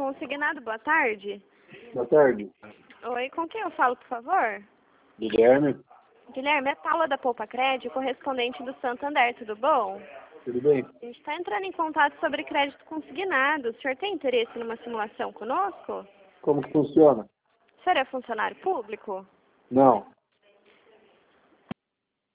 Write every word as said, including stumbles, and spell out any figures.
Consignado, boa tarde. Boa tarde. Oi, com quem eu falo, por favor? Guilherme. Guilherme, é Paula da Poupa Crédito, correspondente do Santander, tudo bom? Tudo bem? A gente está entrando em contato sobre crédito consignado. O senhor tem interesse numa simulação conosco? Como que funciona? O senhor é funcionário público? Não.